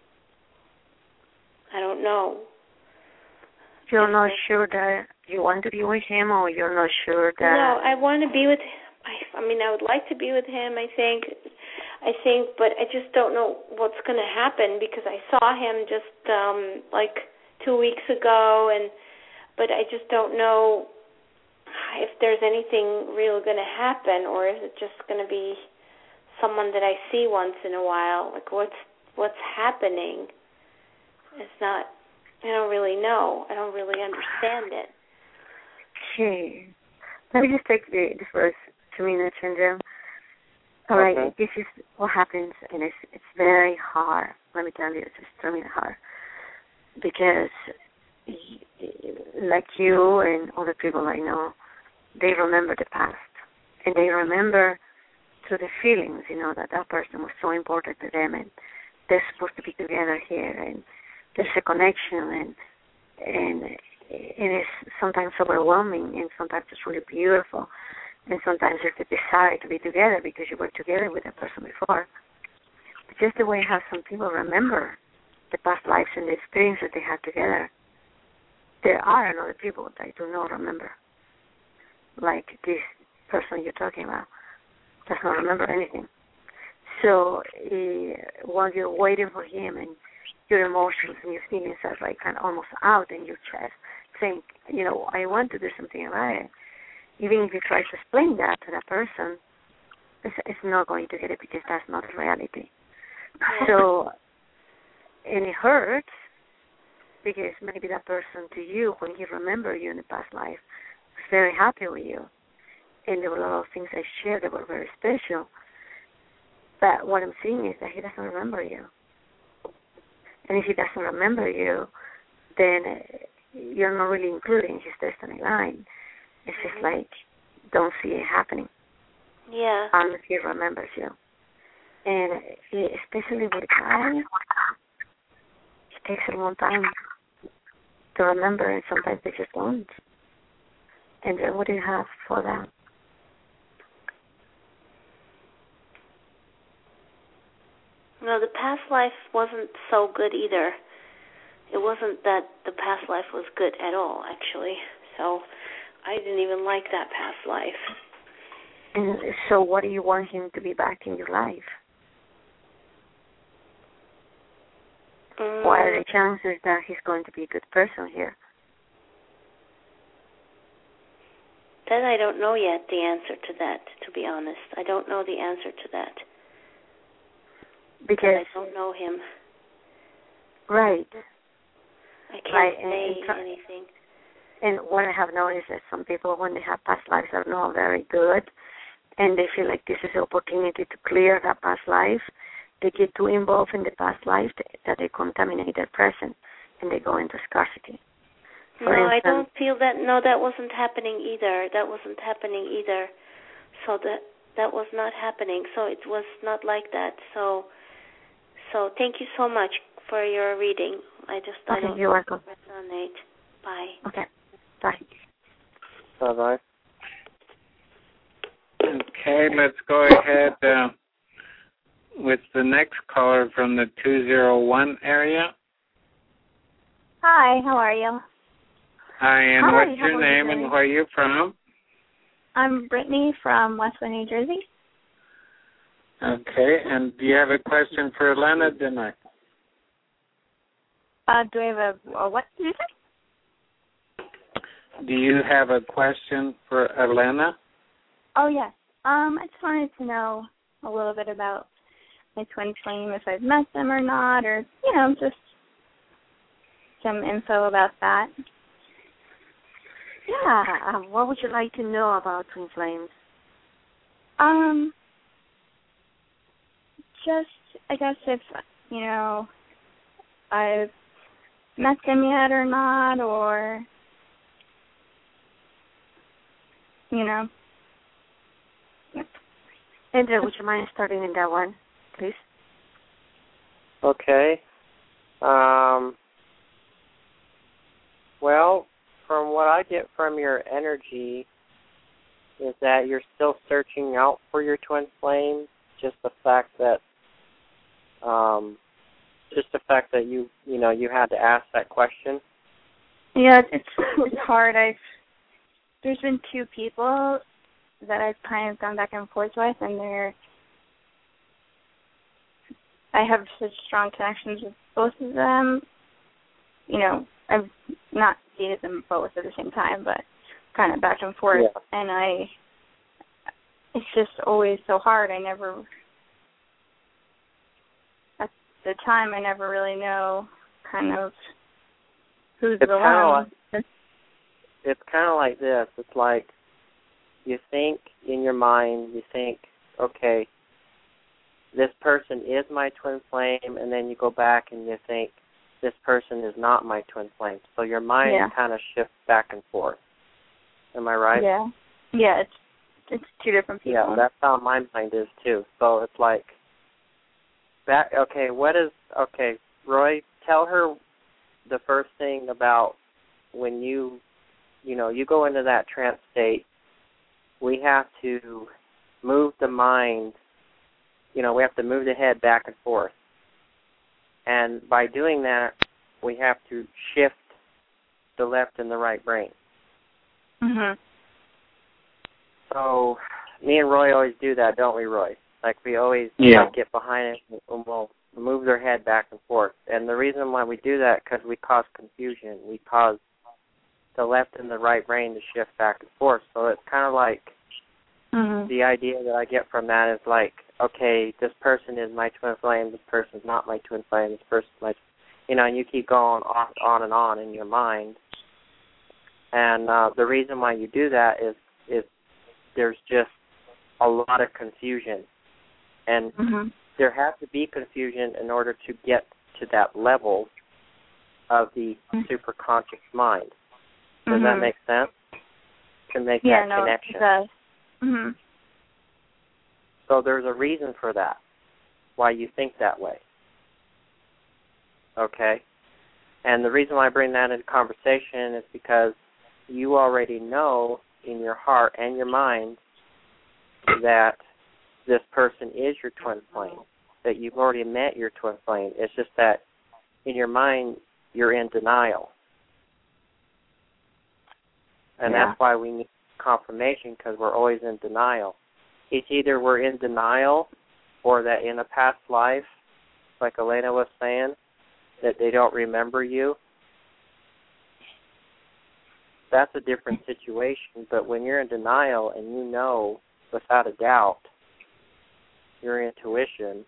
I don't know. You're not sure that you want to be with him, or you're not sure that... No, I want to be with him. I, I mean, I would like to be with him, I think, I think, but I just don't know what's going to happen, because I saw him just, um, like, two weeks ago, and but I just don't know if there's anything real going to happen, or is it just going to be someone that I see once in a while? Like, what's what's happening? It's not, I don't really know. I don't really understand it. Okay. Let me just take the, the first two minutes and then, all right, okay. This is what happens, and it's, it's very hard. Let me tell you, it's extremely hard. Because like you and other people I know, they remember the past. And they remember through the feelings, you know, that that person was so important to them, and they're supposed to be together here, and there's a connection, and and it is sometimes overwhelming, and sometimes it's really beautiful, and sometimes there's the desire to be together because you were together with that person before. But just the way how some people remember the past lives and the experience that they had together, there are other people that do not remember. Like this person you're talking about does not remember anything. So uh, while you're waiting for him, and your emotions and your feelings are like kind of almost out in your chest, saying, you know, I want to do something about it. Even if you try to explain that to that person, it's, it's not going to get it because that's not reality. So, and it hurts because maybe that person to you, when he remembered you in the past life, was very happy with you. And there were a lot of things I shared that were very special. But what I'm seeing is that he doesn't remember you. And if he doesn't remember you, then you're not really including his destiny line. It's just like, don't see it happening. Yeah. Unless he remembers you. And especially with guys, it takes a long time to remember, and sometimes they just don't. And then what do you have for that? No, the past life wasn't so good either. It wasn't that the past life was good at all, actually. So I didn't even like that past life. And so what do you want him to be back in your life? Um, what are the chances that he's going to be a good person here? That I don't know yet, the answer to that, to be honest. I don't know the answer to that. Because I don't know him. Right. I can't right. say and, and, anything. And what I have noticed is some people, when they have past lives, are not very good, and they feel like this is an opportunity to clear that past life. They get too involved in the past life that they contaminate their present, and they go into scarcity. For no, instance, I don't feel that. No, that wasn't happening either. That wasn't happening either. So that that was not happening. So it was not like that. So, so thank you so much for your reading. I just okay, I don't you're welcome. resonate. Bye. Okay. Bye. Bye bye. Okay, let's go ahead uh, with the next caller from the two zero one area. Hi, how are you? Hi, and Hi, what's how your are name you and doing? where are you from? I'm Brittany from Westwood, New Jersey. Okay, and do you have a question for Elena tonight? Uh, do I have a, a what did you say? Do you have a question for Elena? Oh, yes. Um, I just wanted to know a little bit about my twin flame, if I've met them or not, or, you know, just some info about that. Yeah. Um, what would you like to know about twin flames? Um, just, I guess if, you know, I've met them yet or not, or, you know. Andrea, would you mind starting in that one, please? Okay. Um, well, from what I get from your energy is that you're still searching out for your twin flame. Just the fact that, um, just the fact that you, you know, you had to ask that question. Yeah, it's it's hard. I've there's been two people that I've kind of gone back and forth with, and they're I have such strong connections with both of them. You know, I've not dated them both at the same time, but kind of back and forth. Yeah. And I, it's just always so hard. I never, at the time, I never really know kind of who's it's the one. Like, it's kind of like this. It's like you think in your mind, you think, okay, this person is my twin flame, and then you go back and you think, this person is not my twin flame. So your mind yeah. kind of shifts back and forth. Am I right? Yeah. Yeah, it's it's two different people. Yeah, that's how my mind is too. So it's like, back. Okay, what is, okay, Roy, tell her the first thing about when you, you know, you go into that trance state, we have to move the mind, you know, we have to move the head back and forth. And by doing that, we have to shift the left and the right brain. Mhm. So me and Roy always do that, don't we, Roy? Like we always yeah. like, get behind it and we'll move their head back and forth. And the reason why we do that because we cause confusion. We cause the left and the right brain to shift back and forth. So it's kind of like mm-hmm. the idea that I get from that is like, okay, this person is my twin flame, this person is not my twin flame, this person is my, you know, and you keep going on, on and on in your mind. And uh, the reason why you do that is, is there's just a lot of confusion. And mm-hmm. there has to be confusion in order to get to that level of the mm-hmm. superconscious mind. Does mm-hmm. that make sense? To make yeah, that no, connection. It does. Mm-hmm. So there's a reason for that, why you think that way. Okay? And the reason why I bring that into conversation is because you already know in your heart and your mind that this person is your twin flame, that you've already met your twin flame. It's just that in your mind you're in denial. And yeah. that's why we need confirmation, because we're always in denial. It's either we're in denial or that in a past life, like Elena was saying, that they don't remember you. That's a different situation. But when you're in denial and you know without a doubt your intuition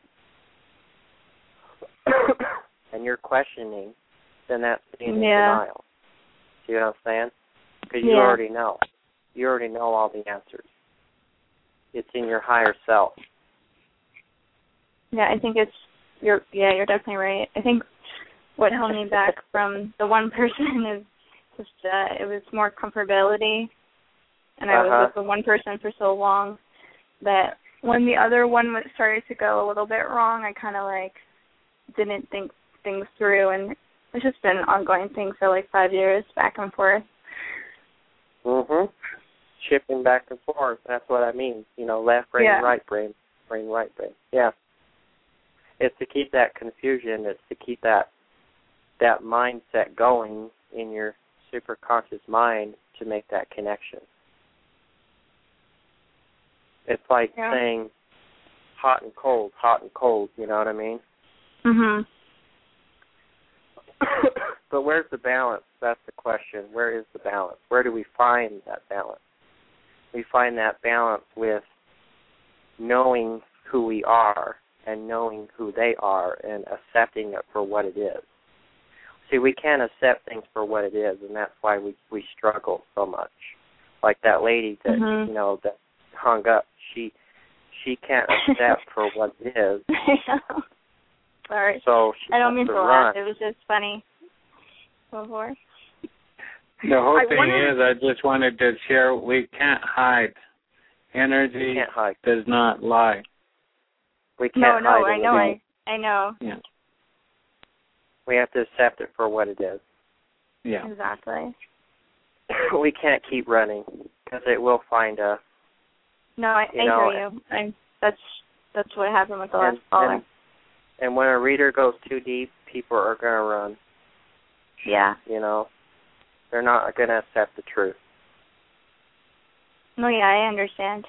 and you're questioning, then that's being in yeah. denial. See what I'm saying? Because yeah. you already know. You already know all the answers. It's in your higher self. Yeah, I think it's, you're, yeah, you're definitely right. I think what held me back from the one person is just, uh, it was more comfortability. And I uh-huh. was with the one person for so long that when the other one started to go a little bit wrong, I kind of like didn't think things through. And it's just been an ongoing thing for like five years, back and forth. Mm-hmm. Shifting back and forth. That's what I mean. You know, left brain, yeah. right brain, brain, right brain. Yeah. It's to keep that confusion. It's to keep that that mindset going in your superconscious mind to make that connection. It's like yeah. saying hot and cold, hot and cold. You know what I mean? Mhm. But where's the balance? That's the question. Where is the balance? Where do we find that balance? We find that balance with knowing who we are and knowing who they are and accepting it for what it is. See, we can't accept things for what it is, and that's why we, we struggle so much. Like that lady that, mm-hmm. you know, that hung up, she she can't accept for what it is. Sorry. So she I don't has mean to to run. laugh. It was just funny. Before. The whole I thing wonder... is, I just wanted to share, we can't hide. Energy we can't hide. does not lie. We can't no, no, hide I know, I, I know. Yeah. We have to accept it for what it is. Yeah. Exactly. We can't keep running because it will find us. No, I, you I know, hear you. I, that's that's what happened with the last and, caller. And, and when a reader goes too deep, people are going to run. Yeah. You know, they're not going to accept the truth. No, yeah, I understand.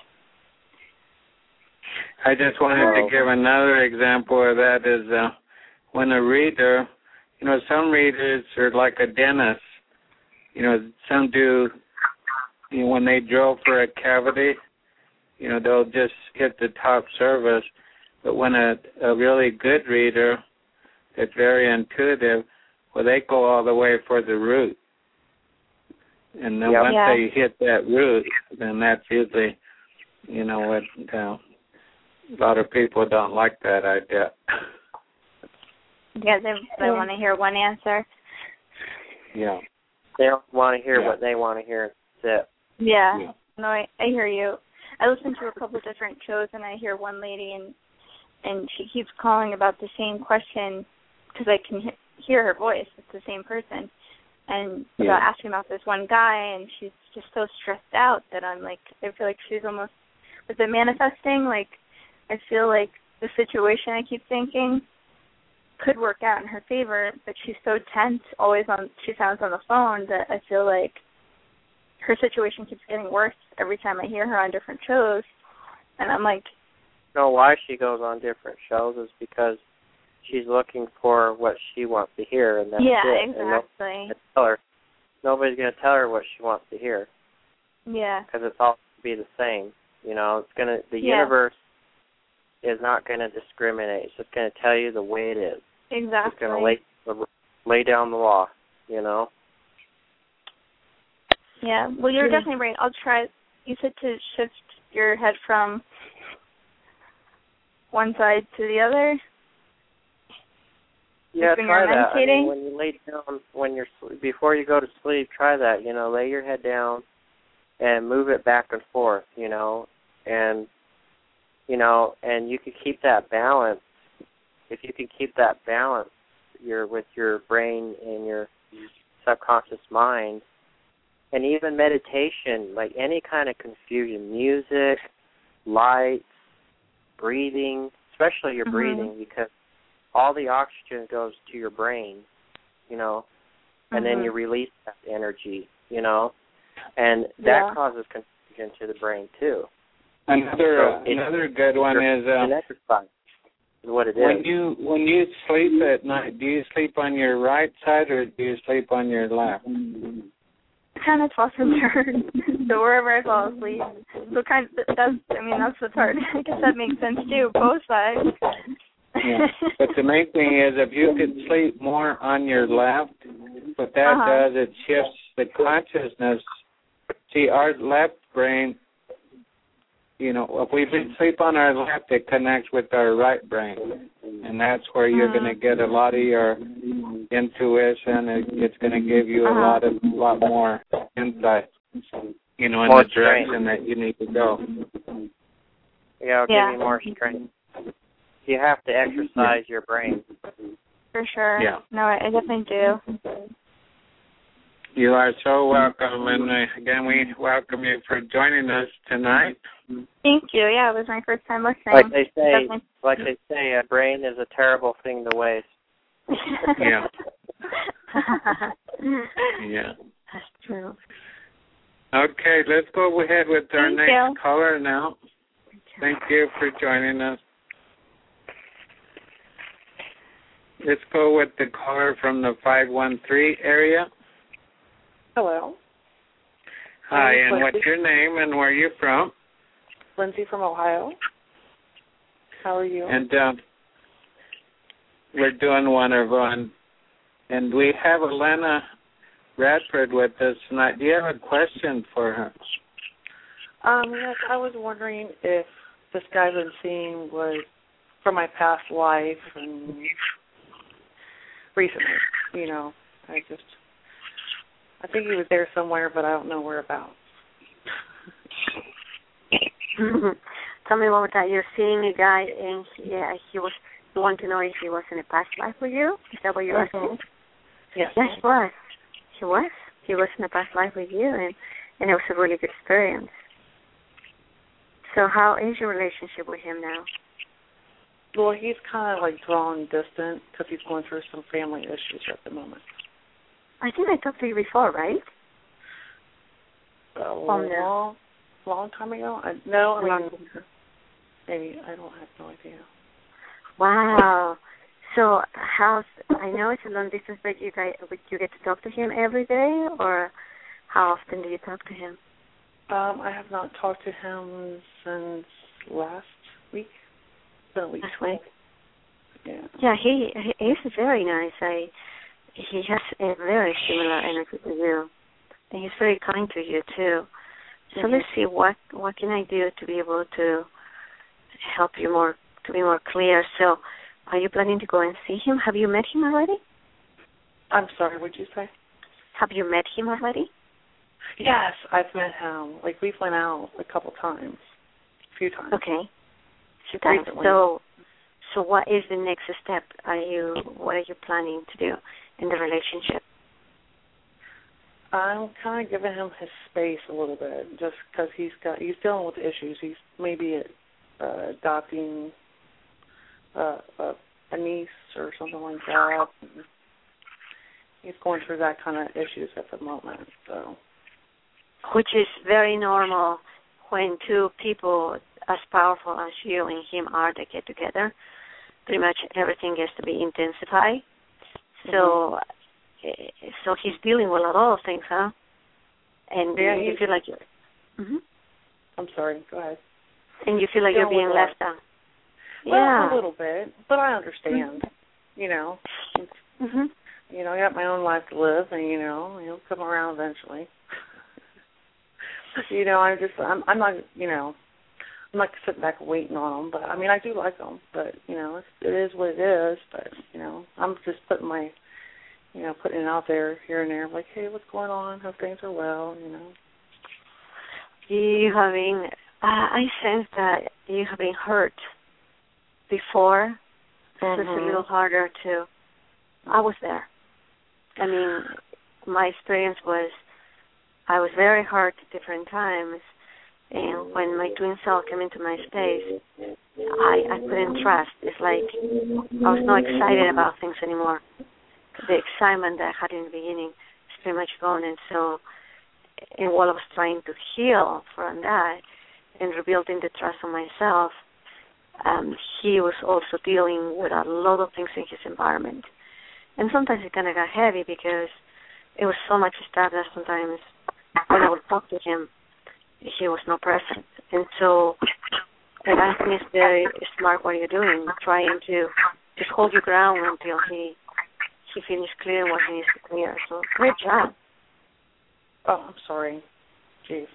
I just wanted Whoa. to give another example of that is uh, when a reader you know, some readers are like a dentist. You know, some do, you know, when they drill for a cavity, you know, they'll just hit the top surface. But when a, a really good reader that's very intuitive, well, they go all the way for the root. And then yep. once yeah. they hit that root, then that's usually, you know, what uh, a lot of people don't like that idea. Yeah, they, they want to hear one answer. Yeah. They don't want to hear yeah. what they want to hear. That's it. Yeah. yeah. No, I, I hear you. I listen to a couple different shows, and I hear one lady, and and she keeps calling about the same question because I can he- hear her voice. It's the same person. And yeah. about asking about this one guy, and she's just so stressed out that I'm like, I feel like she's almost, with the manifesting, like, I feel like the situation I keep thinking could work out in her favor, but she's so tense, always on, she sounds on the phone, that I feel like her situation keeps getting worse every time I hear her on different shows. And I'm like, you know why she goes on different shows is because she's looking for what she wants to hear, and that's yeah, it. exactly. And tell her. Nobody's going to tell her what she wants to hear. Yeah. Because it's all to be the same. You know, it's going to, the yeah. universe is not going to discriminate. It's just going to tell you the way it is. Exactly. It's going to lay, lay down the law, you know. Yeah, well, you're yeah. definitely right. I'll try. You said to shift your head from one side to the other. Yeah, when try you're that. I mean, meditating. when you lay down, when you're before you go to sleep, try that. You know, lay your head down and move it back and forth. You know, and you know, and you can keep that balance. If you can keep that balance, you're with your brain and your subconscious mind, and even meditation, like any kind of confusion, music, lights, breathing, especially your mm-hmm. breathing, because all the oxygen goes to your brain, you know, and mm-hmm. then you release that energy, you know, and that yeah. causes confusion to the brain too. Another so another good one is uh, an exercise is what it when is. you when you sleep at night. Do you sleep on your right side or do you sleep on your left? Kind of toss and turn, so wherever I fall asleep. So kind of that's I mean that's what's hard. I guess that makes sense too. Both sides. Yeah. But the main thing is if you could sleep more on your left, what that uh-huh. does, it shifts the consciousness. See, our left brain, you know, if we sleep on our left, it connects with our right brain. And that's where you're uh-huh. going to get a lot of your intuition. It, it's going to give you uh-huh. a lot of, lot more insight, you know, in more the direction strength. that you need to go. Yeah, it'll yeah. give you more strength. You have to exercise your brain. For sure. Yeah. No, I definitely do. You are so welcome, and uh, again, we welcome you for joining us tonight. Thank you. Yeah, it was my first time listening. Like they say, definitely. like they say, a brain is a terrible thing to waste. Yeah. yeah. That's true. Okay, let's go ahead with our Thank next you. caller now. Thank you for joining us. Let's go with the caller from the five one three area. Hello. Hi, and what's your name and where are you from? Lindsay from Ohio. How are you? And um, we're doing wonderful. And, and we have Elena Radford with us tonight. Do you have a question for her? Um, yes, I was wondering if this guy I've been seeing was from my past life and recently, you know. I just, I think he was there somewhere, but I don't know whereabouts. Tell me about that. You're seeing a guy, and he, yeah, he was. You want to know if he was in a past life with you? Is that what you're Mm-hmm. asking? Yes. Yes, he was. He was. He was in a past life with you, and and it was a really good experience. So, how is your relationship with him now? Well, he's kind of like drawn distant because he's going through some family issues at the moment. I think I talked to you before, right? A Oh, long, no. long time ago? I, no, I mean, maybe, I don't have no idea. Wow. So how's, I know it's a long distance, but you guys, you get to talk to him every day, or how often do you talk to him? Um, I have not talked to him since last week. No, week. Last week. Yeah. Yeah, he he is very nice. I he has a very similar energy to you, and he's very kind to you too. So mm-hmm. let's see what what can I do to be able to help you more, to be more clear. So, are you planning to go and see him? Have you met him already? I'm sorry, what did you say? Have you met him already? Yes, I've met him. Like, we've went out a couple times, a few times. Okay, a few times. So, so what is the next step? Are you, what are you planning to do in the relationship? I'm kind of giving him his space a little bit, just because he's got he's dealing with issues. He's maybe uh, adopting uh, a, a niece or something like that. He's going through that kind of issues at the moment. So, which is very normal when two people as powerful as you and him are that get together. Pretty much everything gets to be intensified. So. Mm-hmm. So he's dealing with a lot of things, huh? And yeah, you feel like you're... Mm-hmm. I'm sorry, go ahead. And you feel like you're being left out. Well, yeah. a little bit, but I understand. Mm-hmm. You know, mm-hmm. you know, I got my own life to live, and, you know, he'll come around eventually. you know, I'm just, I'm, I'm not, you know, I'm not sitting back waiting on him, but, I mean, I do like him, but, you know, it's, it is what it is, but, you know, I'm just putting my... You know, putting it out there here and there, like, hey, what's going on? Hope things are well, you know. You have been, uh, I sense that you have been hurt before. Mm-hmm. So it's a little harder to, I was there. I mean, my experience was, I was very hurt at different times, and when my twin self came into my space, I, I couldn't trust. It's like I was not excited about things anymore. The excitement that I had in the beginning is pretty much gone, and so, and while I was trying to heal from that and rebuilding the trust of myself, um, he was also dealing with a lot of things in his environment. And sometimes it kind of got heavy because it was so much stuff that sometimes when I would talk to him, he was not present. And so, and I think it's very smart what you're doing, trying to just hold your ground until he he finished clear what he needs to clear. So great job. Oh, I'm sorry. Jeez.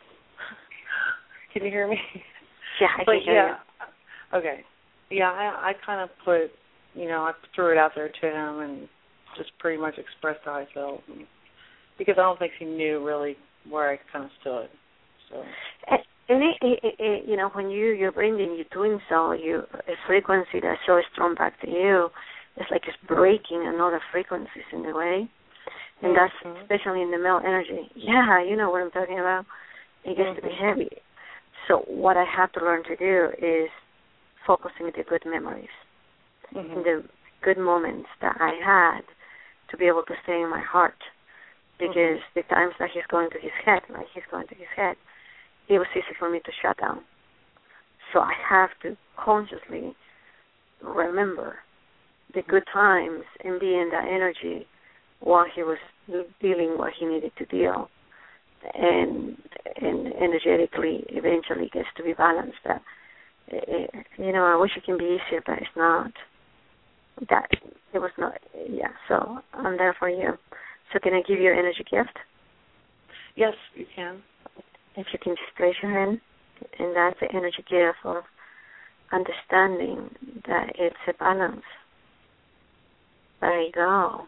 Can you hear me? Yeah, I but can hear yeah, you. Okay. Yeah, I, I kind of put, you know, I threw it out there to him and just pretty much expressed how I felt. And, because I don't think he knew really where I kind of stood. So. And, and it, it, it, you know, when you, you're bringing, you're doing so, you, a frequency that's so strong back to you, it's like it's breaking another frequencies in the way. And that's mm-hmm. especially in the male energy. Yeah, you know what I'm talking about. It gets mm-hmm. to be heavy. So what I have to learn to do is focusing on the good memories, mm-hmm. the good moments that I had to be able to stay in my heart. Because mm-hmm. the times that he's going to his head, like he's going to his head, it was easy for me to shut down. So I have to consciously remember the good times and be in that energy while he was dealing what he needed to deal, and and energetically eventually gets to be balanced. That it, you know, I wish it can be easier, but it's not. That it was not. Yeah. So I'm there for you. So can I give you an energy gift? Yes, you can. If you can just raise your hand, and that's the energy gift of understanding that it's a balance. There you go.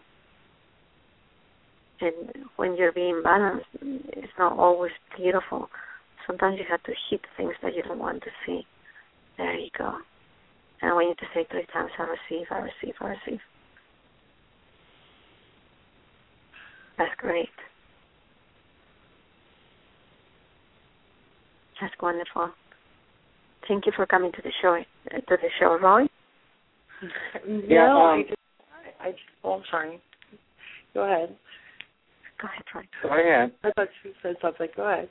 And when you're being balanced, it's not always beautiful. Sometimes you have to hit things that you don't want to see. There you go. And I want you to say three times, I receive, I receive, I receive. That's great. That's wonderful. Thank you for coming to the show, to the show, Roy. Yeah, no, um, I just, I, I, oh, I'm sorry. Go ahead. Go ahead, Roy. Go ahead. I thought you said something. Go ahead.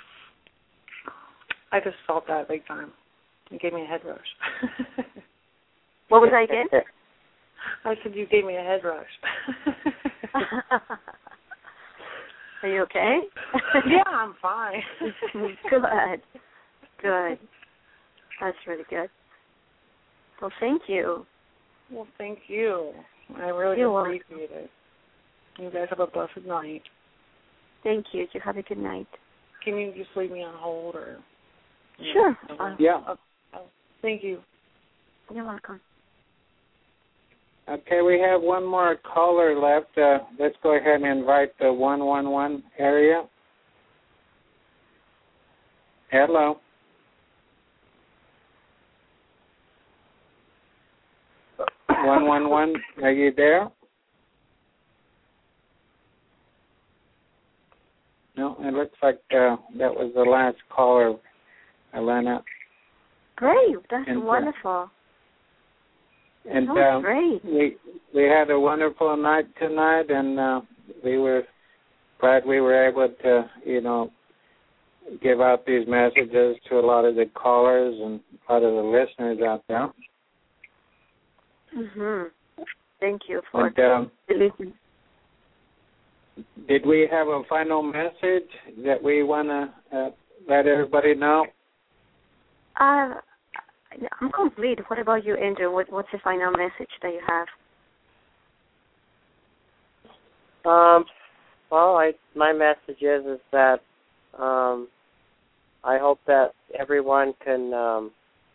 I just felt that big time. It gave me a head rush. What was I again? I said you gave me a head rush. Are you okay? Yeah, I'm fine. Good. Good. That's really good. Well, thank you. Well, thank you. I really You're appreciate it. You guys have a blessed night. Thank you. You have a good night. Can you just leave me on hold or? Sure. Uh, yeah. Oh, oh, thank you. You're welcome. Okay, we have one more caller left. Uh, let's go ahead and invite the one one one area. Hello. one one one, are you there? No, it looks like uh, that was the last caller, Elena. Great, that's and, wonderful. Uh, and that um, great. we we had a wonderful night tonight, and uh, we were glad we were able to, you know, give out these messages to a lot of the callers and a lot of the listeners out there. Mhm. Thank you for and, um, listening. Did we have a final message that we want to uh, let everybody know? Uh, I'm complete. What about you, Andrew? What, what's the final message that you have? Um, well, I my message is is that um, I hope that everyone can um,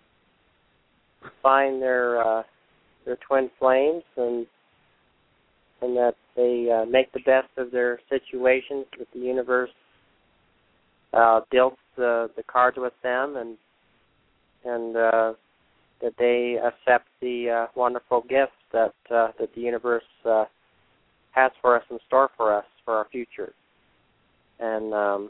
find their uh, their twin flames and and that they uh, make the best of their situations, that the universe uh, deals the, the cards with them, and and uh, that they accept the uh, wonderful gifts that uh, that the universe uh, has for us in store for us for our future, and um,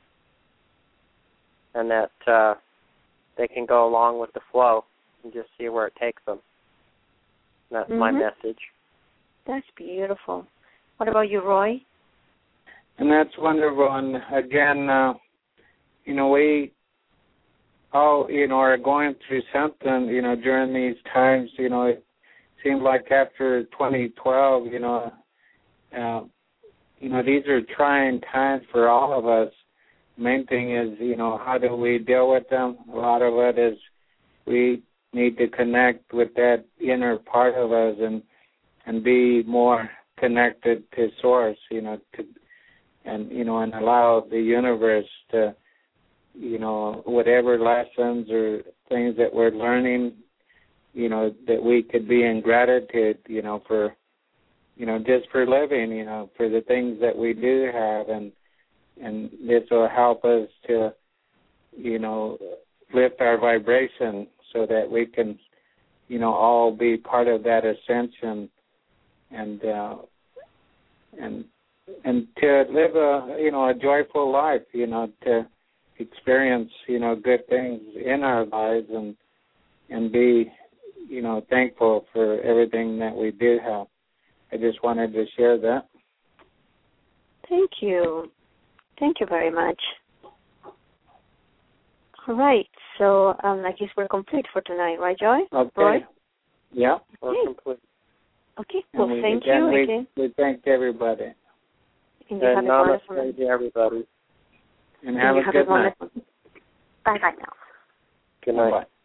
and that uh, they can go along with the flow and just see where it takes them. And that's mm-hmm. my message. That's beautiful. What about you, Roy? And that's wonderful. And again, uh, you know, we all, you know, are going through something, you know, during these times. You know, it seemed like after twenty twelve, you know, uh, you know, these are trying times for all of us. Main thing is, you know, how do we deal with them? A lot of it is we need to connect with that inner part of us and and be more connected to Source, you know, to, and, you know, and allow the universe to, you know, whatever lessons or things that we're learning, you know, that we could be in gratitude, you know, for, you know, just for living, you know, for the things that we do have, and and this will help us to, you know, lift our vibration so that we can, you know, all be part of that ascension. And uh, and and to live a you know a joyful life, you know, to experience you know good things in our lives, and and be you know thankful for everything that we do have. I just wanted to share that. Thank you, thank you very much. All right, so um, I guess we're complete for tonight, right, Joy? Okay. Roy? Yeah. We're complete. Okay, well, we, thank again, you we, again. We thank everybody. And you have a wonderful night. to everybody. And have and you a have good a wonderful night. Bye-bye now. Good night. Bye-bye.